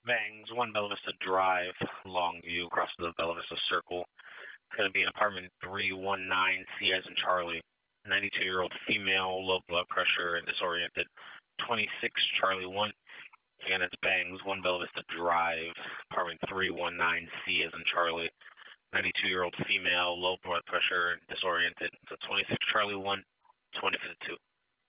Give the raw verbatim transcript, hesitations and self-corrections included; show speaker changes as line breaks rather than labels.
Bangs, one Bella Vista Drive, Longview, across the Bella Vista Circle. It's going to be an apartment three one nine, C as in Charlie. ninety-two-year-old female, low blood pressure and disoriented. twenty-six Charlie one. Again, it's Bangs, one Bella Vista Drive, apartment three one nine, C as in Charlie. ninety-two-year-old female, low blood pressure and disoriented. So twenty-six Charlie one, twenty-fifth two.